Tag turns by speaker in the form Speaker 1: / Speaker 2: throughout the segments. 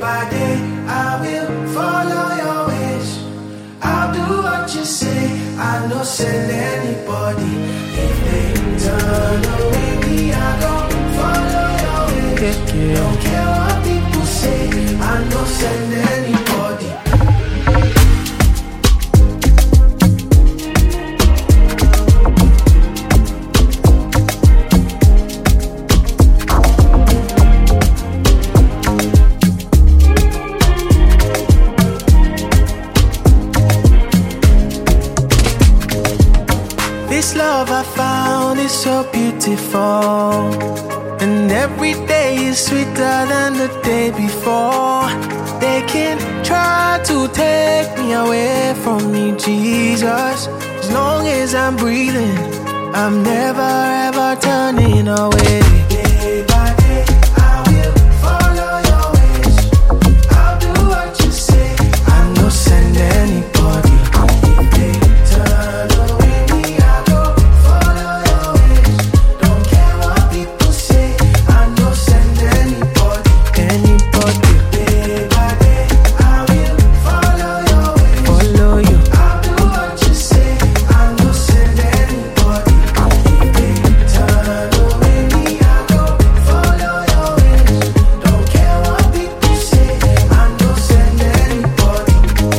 Speaker 1: by day, I will follow your wish. I'll do what you say. I no send anybody. If they turn away me, I go follow your wish. Don't care what people say. I no send anybody. This love I found is so beautiful, and every day is sweeter than the day before. They can try to take me away from me, Jesus. As long as I'm breathing, I'm never ever turning away. Day by day, I will follow your ways. I'll do what you say. I no send anybody. If they turn away me, I go follow your ways. Don't care what people say. I no send anybody. Anybody. Day by day, I will follow your ways. Follow you. I'll do what you say. I no send anybody. If they turn away me, I go follow your ways. Don't care what people say. I no send anybody.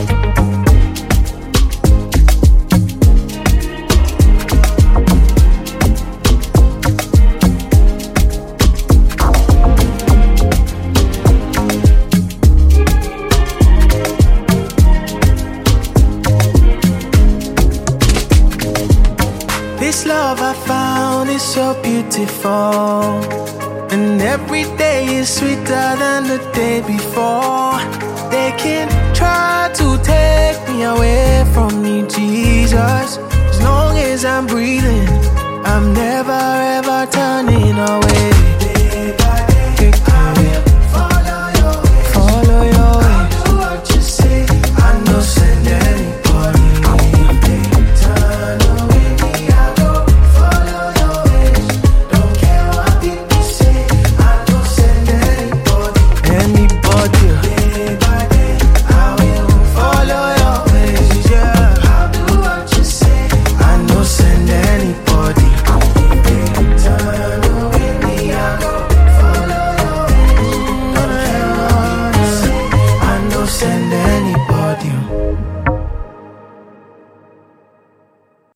Speaker 1: This love I found is so beautiful, and every day is sweeter than the day before. They can try to take me away from me, Jesus. As long as I'm breathing, I'm never ever turning away.